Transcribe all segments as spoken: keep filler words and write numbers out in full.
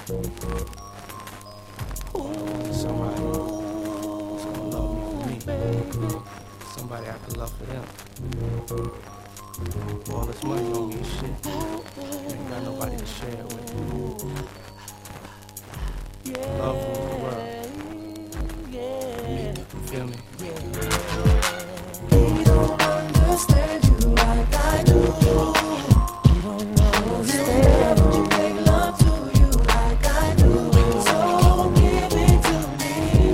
Somebody who's gonna love me for me. Somebody I can love for them. All this money don't mean shit. Ain't got nobody to share it with. Love rules the world. Me, you feel me? We don't understand you like I do. You don't understand you make love to you like I do. So give it to me,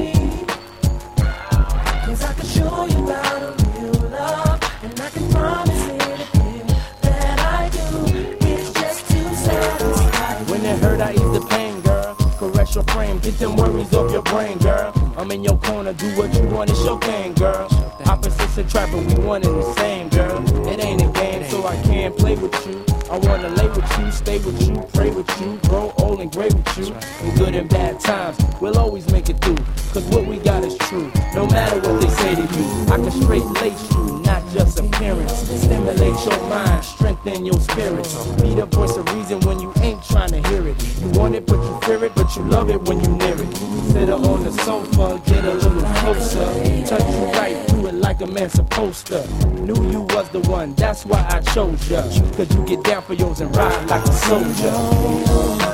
'cause I can show you how to real love, and I can promise anything that I do. It's just to satisfy. When it hurt, I ease the pain, girl. Caress your frame, get them worries off your brain, girl. I'm in your corner, do what you want, it's your thing, girl. Opposites attract, but we one and the same, girl. It ain't a game, so I can't play with you. I wanna lay with you, stay with you, pray with you, grow old and gray with you. In good and bad times, we'll always make it through. 'Cause what we got is true, no matter what they say to you. I can straight lace you, not just appearance. Stimulate your mind, strengthen your spirit. Be the voice of reason when you ain't trying to hear it. You want it, but you fear it, but you love it when you near it. Sit her on the sofa, get a little closer. Touch you right, do it like a man supposed to. Knew you was the one, that's why I chose ya. 'Cause you get down for yours and ride like a soldier.